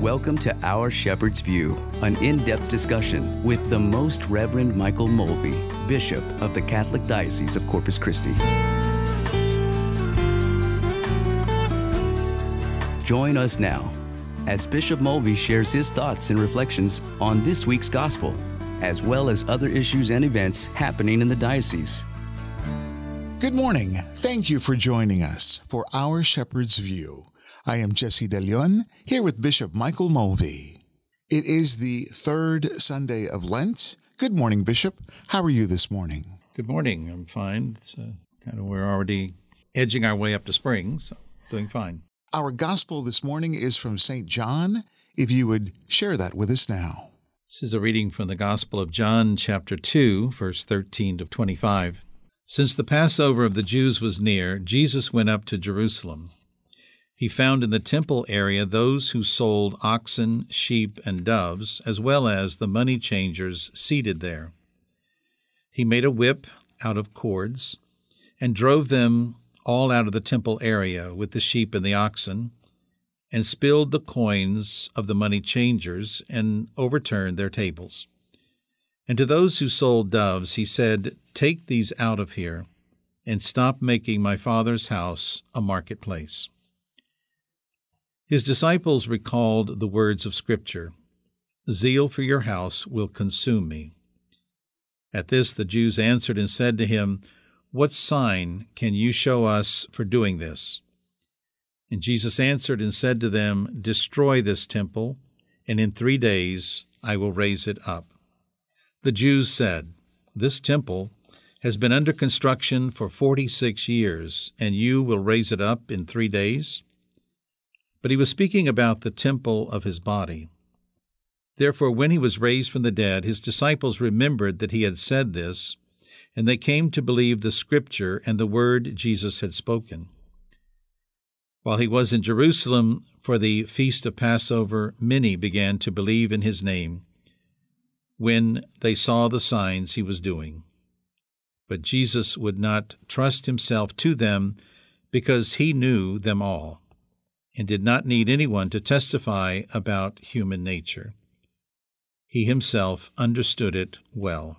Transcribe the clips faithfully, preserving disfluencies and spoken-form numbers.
Welcome to Our Shepherd's View, an in-depth discussion with the Most Reverend Michael Mulvey, Bishop of the Catholic Diocese of Corpus Christi. Join us now as Bishop Mulvey shares his thoughts and reflections on this week's gospel, as well as other issues and events happening in the diocese. Good morning. Thank you for joining us for Our Shepherd's View. I am Jesse De Leon, here with Bishop Michael Mulvey. It is the third Sunday of Lent. Good morning, Bishop. How are you this morning? Good morning. I'm fine. It's uh, kind of we're already edging our way up to spring, so doing fine. Our gospel this morning is from Saint John. If you would share that with us now. This is a reading from the Gospel of John, chapter two, verse thirteen to twenty-five. Since the Passover of the Jews was near, Jesus went up to Jerusalem. He found in the temple area those who sold oxen, sheep, and doves, as well as the money changers seated there. He made a whip out of cords and drove them all out of the temple area with the sheep and the oxen, and spilled the coins of the money changers and overturned their tables. And to those who sold doves he said, "Take these out of here, and stop making my Father's house a marketplace." His disciples recalled the words of Scripture, "Zeal for your house will consume me." At this the Jews answered and said to him, "What sign can you show us for doing this?" And Jesus answered and said to them, "Destroy this temple, and in three days I will raise it up." The Jews said, "This temple has been under construction for forty-six years, and you will raise it up in three days?" But he was speaking about the temple of his body. Therefore, when he was raised from the dead, his disciples remembered that he had said this, and they came to believe the Scripture and the word Jesus had spoken. While he was in Jerusalem for the feast of Passover, many began to believe in his name when they saw the signs he was doing. But Jesus would not trust himself to them because he knew them all, and did not need anyone to testify about human nature. He himself understood it well.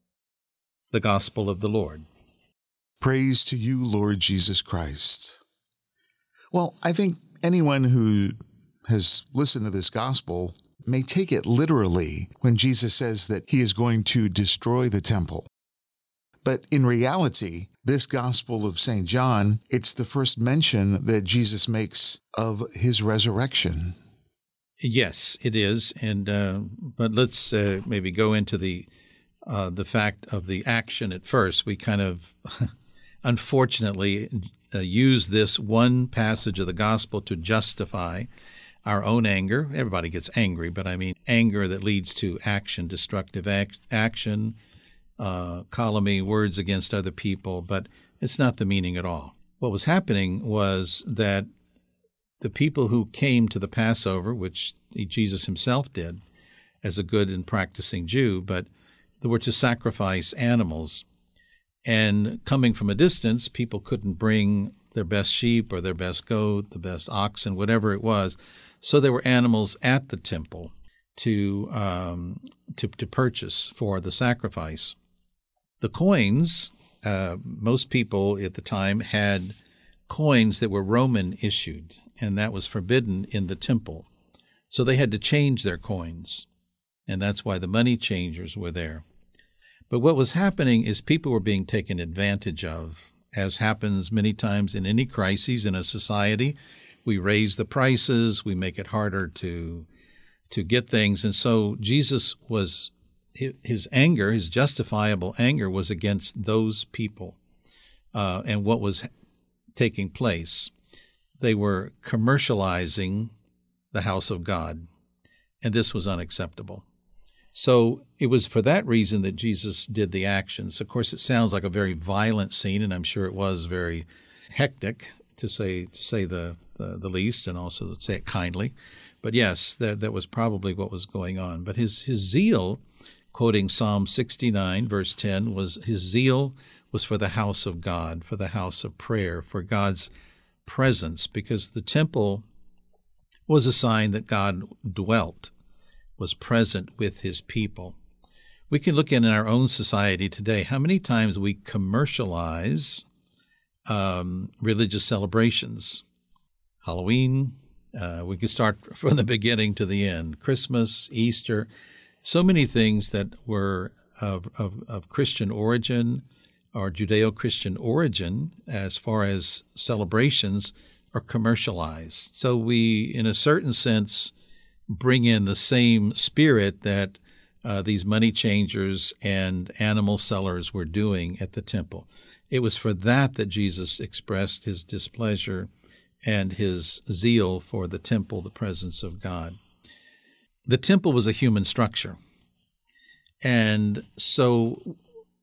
The Gospel of the Lord. Praise to you, Lord Jesus Christ. Well, I think anyone who has listened to this gospel may take it literally when Jesus says that he is going to destroy the temple. But in reality, this Gospel of Saint John, it's the first mention that Jesus makes of his resurrection. Yes, it is. And uh, but let's uh, maybe go into the uh, the fact of the action at first. We kind of, unfortunately, uh, use this one passage of the Gospel to justify our own anger. Everybody gets angry, but I mean anger that leads to action, destructive ac- action, Uh, calumny, words against other people, but it's not the meaning at all. What was happening was that the people who came to the Passover, which Jesus himself did as a good and practicing Jew, but they were to sacrifice animals. And coming from a distance, people couldn't bring their best sheep or their best goat, the best oxen, whatever it was. So there were animals at the temple to um, to, to purchase for the sacrifice. The coins, uh, most people at the time had coins that were Roman issued, and that was forbidden in the temple. So they had to change their coins, and that's why the money changers were there. But what was happening is people were being taken advantage of, as happens many times in any crises in a society. We raise the prices, we make it harder to to get things, and so Jesus was his anger, his justifiable anger, was against those people uh, and what was taking place. They were commercializing the house of God, and this was unacceptable. So it was for that reason that Jesus did the actions. Of course, it sounds like a very violent scene, and I'm sure it was very hectic, to say to say the, the, the least, and also to say it kindly. But yes, that, that was probably what was going on. But his, his zeal, quoting Psalm sixty-nine, verse ten, was his zeal was for the house of God, for the house of prayer, for God's presence, because the temple was a sign that God dwelt, was present with his people. We can look in our own society today how many times we commercialize um, religious celebrations. Halloween, uh, we can start from the beginning to the end. Christmas, Easter, so many things that were of, of, of Christian origin or Judeo-Christian origin as far as celebrations are commercialized. So we, in a certain sense, bring in the same spirit that uh, these money changers and animal sellers were doing at the temple. It was for that that Jesus expressed his displeasure and his zeal for the temple, the presence of God. The temple was a human structure. And so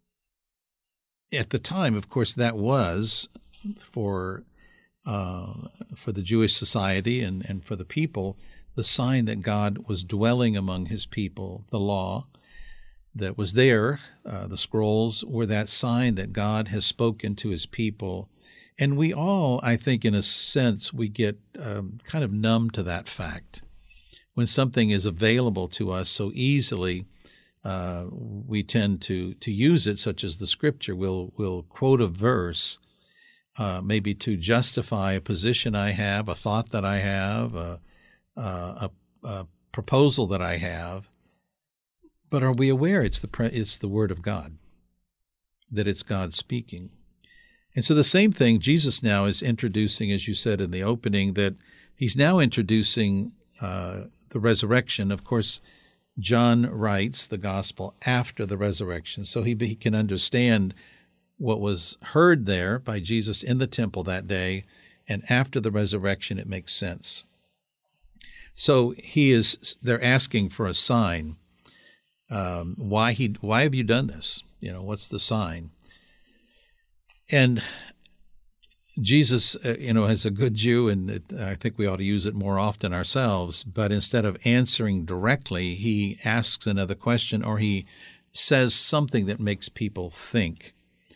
at the time, of course, that was for uh, for the Jewish society and, and for the people, the sign that God was dwelling among his people. The law that was there, uh, the scrolls, were that sign that God has spoken to his people. And we all, I think, in a sense, we get um, kind of numb to that fact. When something is available to us so easily, uh, we tend to to use it, such as the Scripture. We'll, we'll quote a verse, uh, maybe to justify a position I have, a thought that I have, a, a, a proposal that I have. But are we aware it's the pre- it's the Word of God, that it's God speaking? And so the same thing Jesus now is introducing, as you said in the opening, that he's now introducing uh, the resurrection. Of course, John writes the gospel after the resurrection, so he, he can understand what was heard there by Jesus in the temple that day, and after the resurrection, it makes sense. So he is. They're asking for a sign. Um, why he? Why have you done this? You know, what's the sign? And Jesus, uh, you know, as a good Jew, and it, I think we ought to use it more often ourselves, but instead of answering directly, he asks another question, or he says something that makes people think.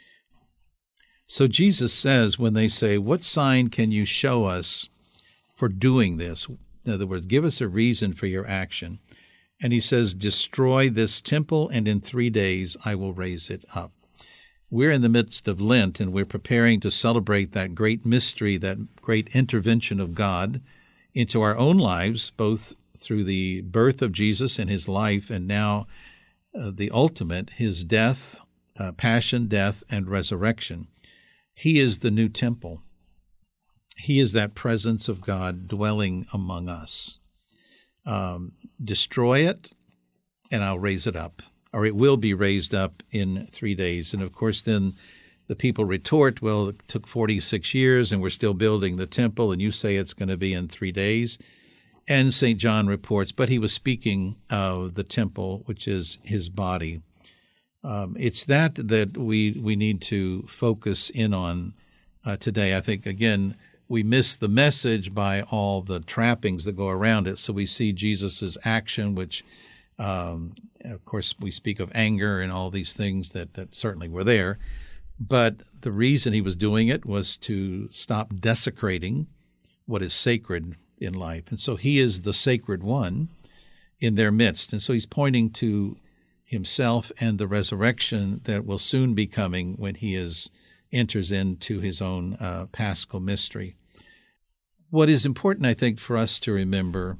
So Jesus says, when they say, "What sign can you show us for doing this?" In other words, give us a reason for your action. And he says, "Destroy this temple, and in three days I will raise it up." We're in the midst of Lent, and we're preparing to celebrate that great mystery, that great intervention of God into our own lives, both through the birth of Jesus and his life, and now uh, the ultimate, his death, uh, passion, death, and resurrection. He is the new temple. He is that presence of God dwelling among us. Um, destroy it, and I'll raise it up. Or it will be raised up in three days. And of course, then the people retort, well, it took forty-six years and we're still building the temple, and you say it's going to be in three days. And Saint John reports, but he was speaking of the temple, which is his body. Um, it's that that we, we need to focus in on uh, today. I think, again, we miss the message by all the trappings that go around it. So we see Jesus's action, which Um, of course, we speak of anger and all these things that, that certainly were there. But the reason he was doing it was to stop desecrating what is sacred in life. And so he is the sacred one in their midst. And so he's pointing to himself and the resurrection that will soon be coming when he is enters into his own uh, paschal mystery. What is important, I think, for us to remember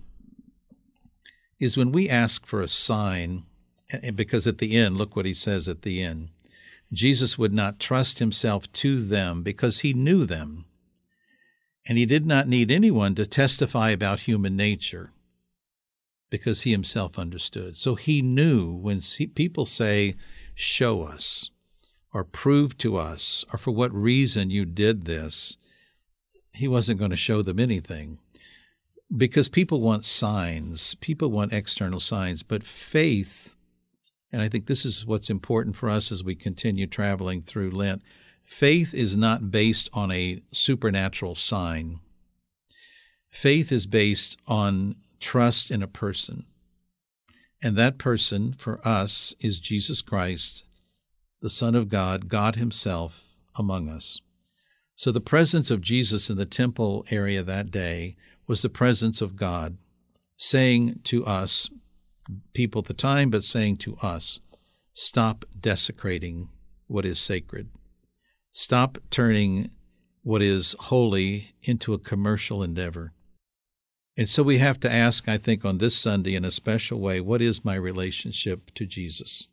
is when we ask for a sign, because at the end, look what he says at the end. Jesus would not trust himself to them because he knew them, and he did not need anyone to testify about human nature because he himself understood. So he knew when people say, "Show us," or "Prove to us," or "For what reason you did this," he wasn't going to show them anything. Because people want signs, people want external signs, but faith, and I think this is what's important for us as we continue traveling through Lent, faith is not based on a supernatural sign. Faith is based on trust in a person, and that person for us is Jesus Christ, the Son of God, God himself among us. So the presence of Jesus in the temple area that day was the presence of God saying to us, people at the time, but saying to us, stop desecrating what is sacred. Stop turning what is holy into a commercial endeavor. And so we have to ask, I think, on this Sunday in a special way, what is my relationship to Jesus?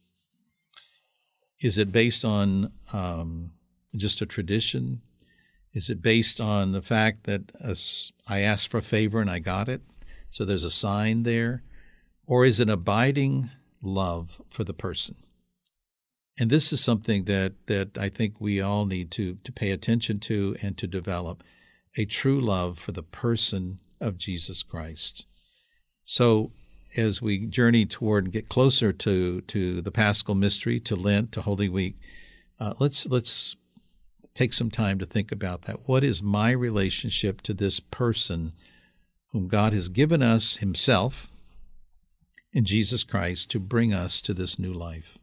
Is it based on um, just a tradition? Is it based on the fact that I asked for a favor and I got it, so there's a sign there? Or is it abiding love for the person? And this is something that, that I think we all need to, to pay attention to and to develop, a true love for the person of Jesus Christ. So as we journey toward and get closer to, to the Paschal Mystery, to Lent, to Holy Week, uh, let's let's take some time to think about that. What is my relationship to this person whom God has given us himself in Jesus Christ to bring us to this new life?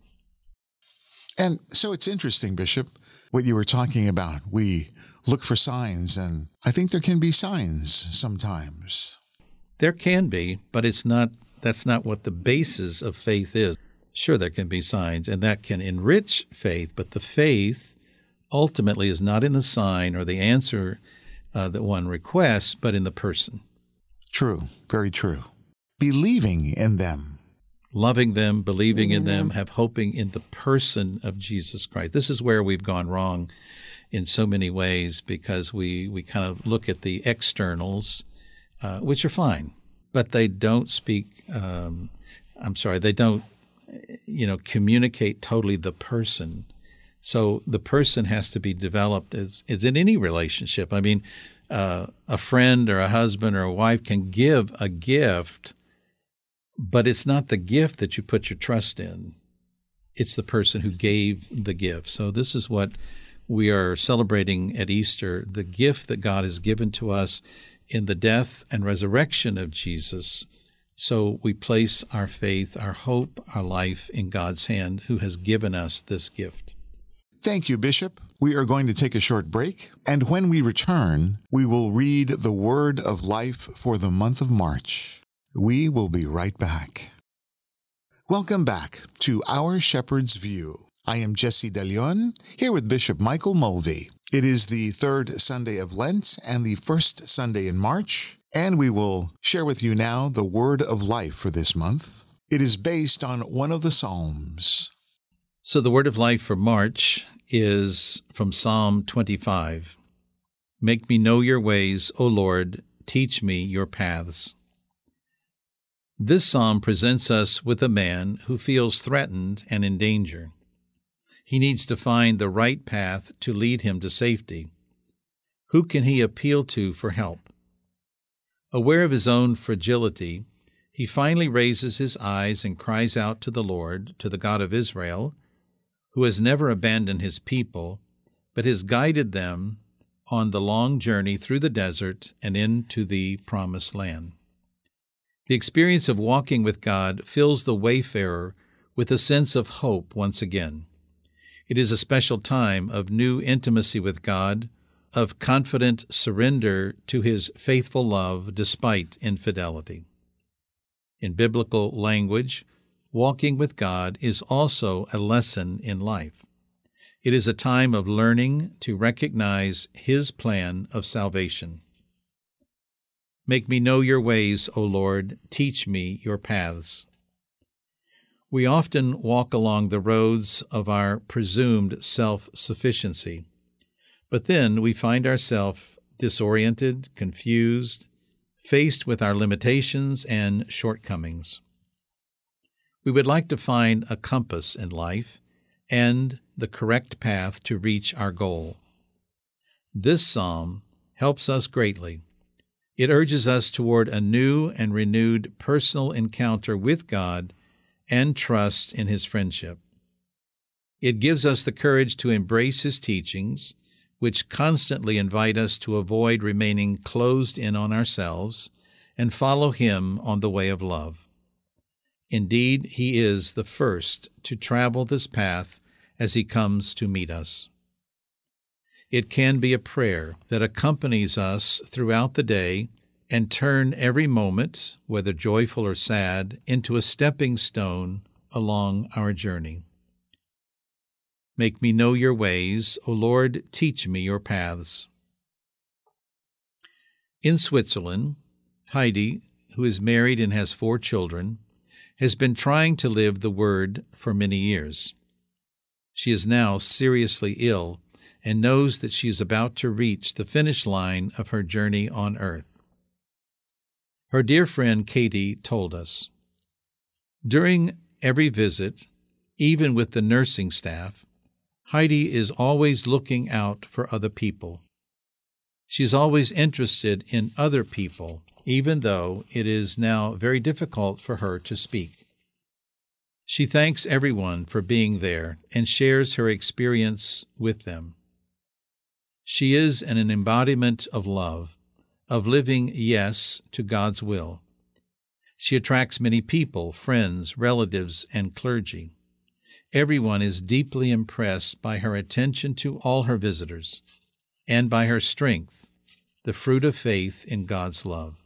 And so it's interesting, Bishop, what you were talking about. We look for signs, and I think there can be signs sometimes. There can be, but it's not. That's not what the basis of faith is. Sure, there can be signs, and that can enrich faith, but the faith ultimately is not in the sign or the answer uh, that one requests, but in the person. True, very true. Believing in them. Loving them, believing in them, have hoping in the person of Jesus Christ. This is where we've gone wrong in so many ways, because we, we kind of look at the externals, uh, which are fine, but they don't speak, um, I'm sorry, they don't, you know, communicate totally the person. So the person has to be developed as, as in any relationship. I mean, uh, a friend or a husband or a wife can give a gift, but it's not the gift that you put your trust in. It's the person who gave the gift. So this is what we are celebrating at Easter, the gift that God has given to us in the death and resurrection of Jesus. So we place our faith, our hope, our life in God's hand, who has given us this gift. Thank you, Bishop. We are going to take a short break, and when we return, we will read the Word of Life for the month of March. We will be right back. Welcome back to Our Shepherd's View. I am Jesse De Leon, here with Bishop Michael Mulvey. It is the third Sunday of Lent and the first Sunday in March, and we will share with you now the Word of Life for this month. It is based on one of the Psalms. So the Word of Life for March is from Psalm twenty-five. Make me know your ways, O Lord, teach me your paths. This psalm presents us with a man who feels threatened and in danger. He needs to find the right path to lead him to safety. Who can he appeal to for help? Aware of his own fragility, he finally raises his eyes and cries out to the Lord, to the God of Israel, who has never abandoned his people, but has guided them on the long journey through the desert and into the promised land. The experience of walking with God fills the wayfarer with a sense of hope once again. It is a special time of new intimacy with God, of confident surrender to his faithful love despite infidelity. In biblical language, walking with God is also a lesson in life. It is a time of learning to recognize his plan of salvation. Make me know your ways, O Lord, teach me your paths. We often walk along the roads of our presumed self-sufficiency, but then we find ourselves disoriented, confused, faced with our limitations and shortcomings. We would like to find a compass in life and the correct path to reach our goal. This psalm helps us greatly. It urges us toward a new and renewed personal encounter with God and trust in his friendship. It gives us the courage to embrace his teachings, which constantly invite us to avoid remaining closed in on ourselves and follow him on the way of love. Indeed, he is the first to travel this path as he comes to meet us. It can be a prayer that accompanies us throughout the day and turn every moment, whether joyful or sad, into a stepping stone along our journey. Make me know your ways, O Lord, teach me your paths. In Switzerland, Heidi, who is married and has four children, has been trying to live the Word for many years. She is now seriously ill and knows that she is about to reach the finish line of her journey on earth. Her dear friend Katie told us, "During every visit, even with the nursing staff, Heidi is always looking out for other people. She's always interested in other people, even though it is now very difficult for her to speak. She thanks everyone for being there and shares her experience with them. She is an embodiment of love, of living yes to God's will. She attracts many people, friends, relatives, and clergy. Everyone is deeply impressed by her attention to all her visitors, and by her strength, the fruit of faith in God's love."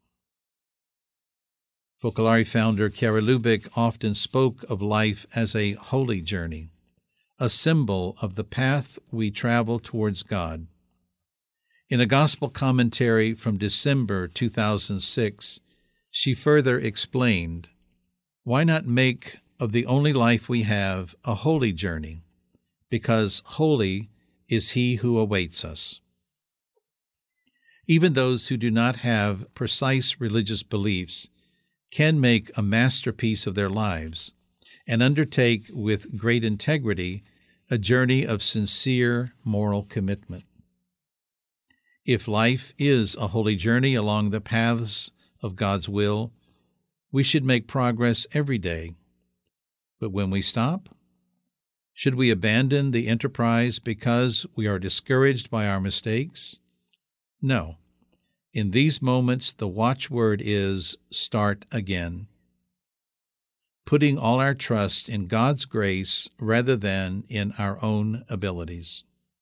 Focolare founder Kara Lubick often spoke of life as a holy journey, a symbol of the path we travel towards God. In a gospel commentary from December two thousand six, she further explained, "Why not make of the only life we have a holy journey, because holy is He who awaits us." Even those who do not have precise religious beliefs can make a masterpiece of their lives and undertake with great integrity a journey of sincere moral commitment. If life is a holy journey along the paths of God's will, we should make progress every day. But when we stop, should we abandon the enterprise because we are discouraged by our mistakes? No. In these moments, the watchword is start again, putting all our trust in God's grace rather than in our own abilities.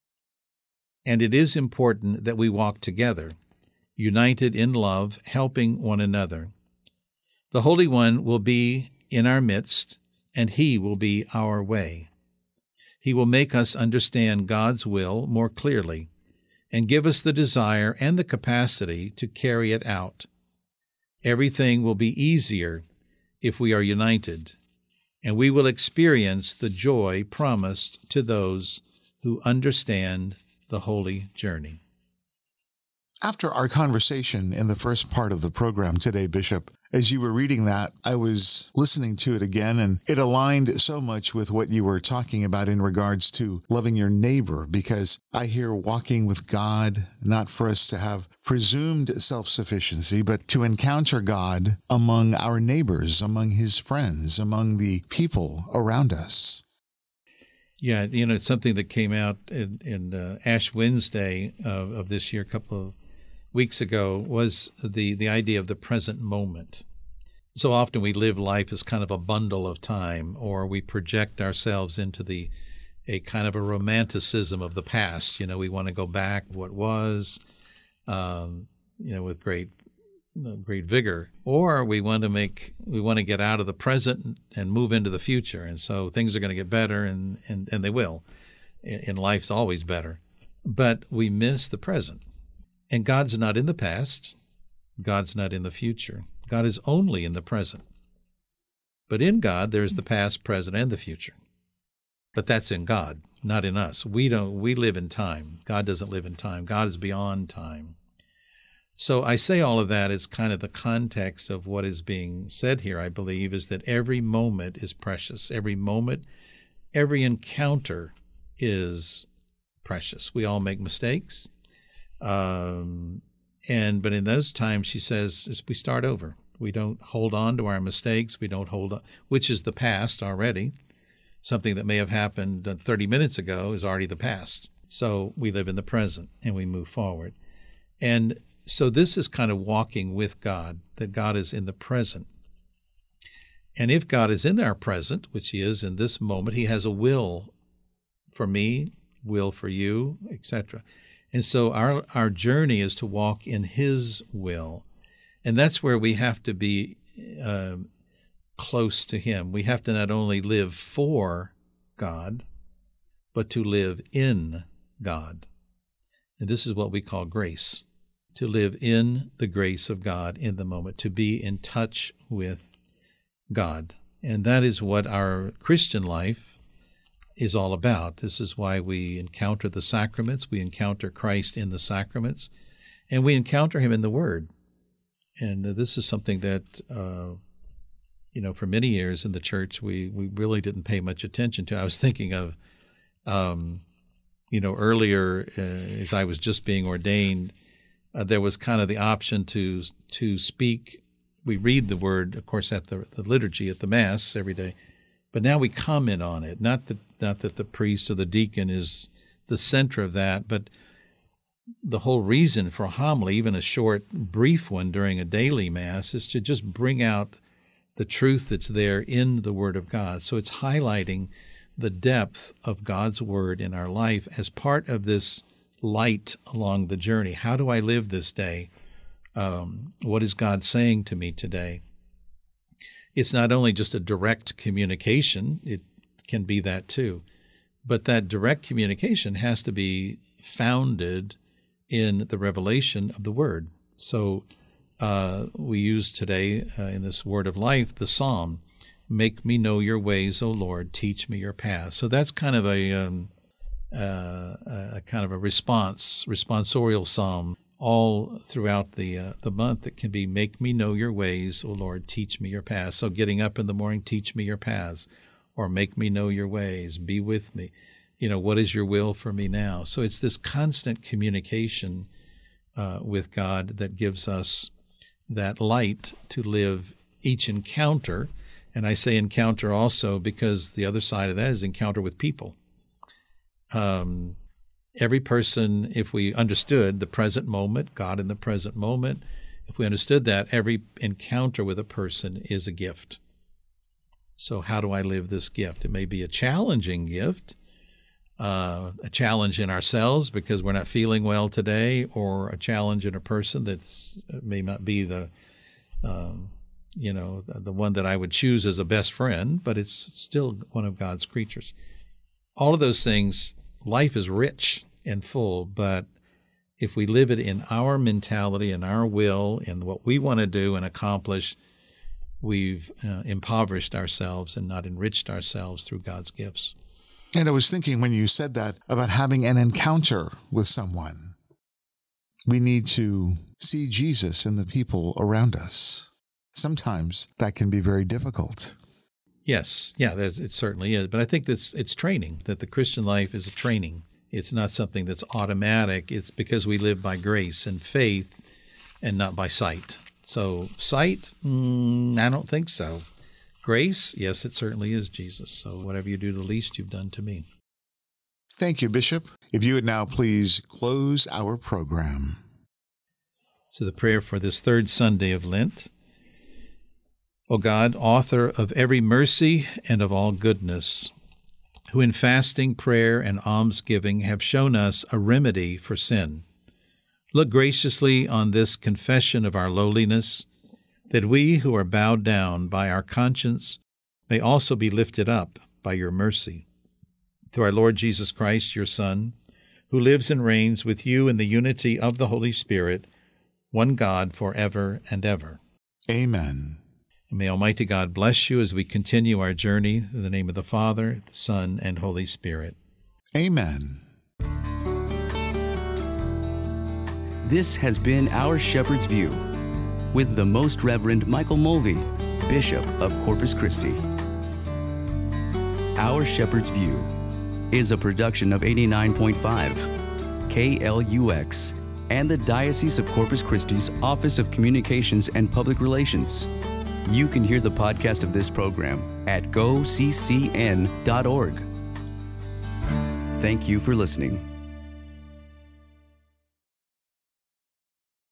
And it is important that we walk together, united in love, helping one another. The Holy One will be in our midst, and He will be our way. He will make us understand God's will more clearly and give us the desire and the capacity to carry it out. Everything will be easier if we are united, and we will experience the joy promised to those who understand the holy journey. After our conversation in the first part of the program today, Bishop, as you were reading that, I was listening to it again, and it aligned so much with what you were talking about in regards to loving your neighbor, because I hear walking with God, not for us to have presumed self-sufficiency, but to encounter God among our neighbors, among His friends, among the people around us. Yeah, you know, it's something that came out in, in uh, Ash Wednesday of, of this year, a couple of weeks ago, was the, the idea of the present moment. So often we live life as kind of a bundle of time, or we project ourselves into the a kind of a romanticism of the past. You know, we want to go back to what was, um, you know, with great great vigor, or we want to make we want to get out of the present and move into the future. And so things are going to get better, and and, and they will. And life's always better, but we miss the present. And God's not in the past. God's not in the future. God is only in the present. But in God, there's the past, present, and the future. But that's in God, not in us. We don't. We live in time. God doesn't live in time. God is beyond time. So I say all of that as kind of the context of what is being said here, I believe, is that every moment is precious. Every moment, every encounter is precious. We all make mistakes. Um, and but in those times, she says, we start over. We don't hold on to our mistakes. We don't hold on, which is the past already. Something that may have happened thirty minutes ago is already the past. So we live in the present and we move forward. And so this is kind of walking with God, that God is in the present. And if God is in our present, which He is in this moment, He has a will for me, will for you, et cetera. And so our, our journey is to walk in His will. And that's where we have to be uh, close to him. We have to not only live for God, but to live in God. And this is what we call grace, to live in the grace of God in the moment, to be in touch with God. And that is what our Christian life is all about. This is why we encounter the sacraments. We encounter Christ in the sacraments, and we encounter him in the Word. And this is something that, uh, you know, for many years in the church, we, we really didn't pay much attention to. I was thinking of, um, you know, earlier uh, as I was just being ordained, uh, there was kind of the option to to speak. We read the Word, of course, at the, the liturgy, at the Mass every day, but now we comment on it. Not that not that the priest or the deacon is the center of that, but the whole reason for a homily, even a short, brief one during a daily Mass, is to just bring out the truth that's there in the Word of God. So it's highlighting the depth of God's Word in our life as part of this light along the journey. How do I live this day? Um, what is God saying to me today? It's not only just a direct communication, it can be that too, but that direct communication has to be founded in the revelation of the Word. So uh, we use today uh, in this Word of Life, the Psalm, "Make me know your ways, O Lord, teach me your paths." So that's kind of a, um, uh, a kind of a response, responsorial psalm all throughout the uh, the month. It can be, "Make me know your ways, O Lord, teach me your paths." So getting up in the morning, teach me your paths, or make me know your ways, be with me. You know, what is your will for me now? So it's this constant communication uh, with God that gives us that light to live each encounter. And I say encounter also because the other side of that is encounter with people. Um, every person, if we understood the present moment, God in the present moment, if we understood that, every encounter with a person is a gift. So how do I live this gift? It may be a challenging gift, uh, a challenge in ourselves because we're not feeling well today, or a challenge in a person that may not be the, um, you know, the, the one that I would choose as a best friend, but it's still one of God's creatures. All of those things, life is rich and full, but if we live it in our mentality and our will and what we want to do and accomplish, we've uh, impoverished ourselves and not enriched ourselves through God's gifts. And I was thinking when you said that about having an encounter with someone, we need to see Jesus in the people around us. Sometimes that can be very difficult. Yes, yeah, it certainly is. But I think that's it's training, that the Christian life is a training. It's not something that's automatic. It's because we live by grace and faith and not by sight. So sight, mm, I don't think so. Grace, yes, it certainly is Jesus. So whatever you do the least, you've done to me. Thank you, Bishop. If you would now please close our program. So the prayer for this third Sunday of Lent. O God, author of every mercy and of all goodness, who in fasting, prayer, and almsgiving have shown us a remedy for sin, look graciously on this confession of our lowliness, that we who are bowed down by our conscience may also be lifted up by your mercy. Through our Lord Jesus Christ, your Son, who lives and reigns with you in the unity of the Holy Spirit, one God forever and ever. Amen. And may Almighty God bless you as we continue our journey in the name of the Father, the Son, and Holy Spirit. Amen. This has been Our Shepherd's View with the Most Reverend Michael Mulvey, Bishop of Corpus Christi. Our Shepherd's View is a production of eighty-nine point five K L U X and the Diocese of Corpus Christi's Office of Communications and Public Relations. You can hear the podcast of this program at go c c n dot org. Thank you for listening.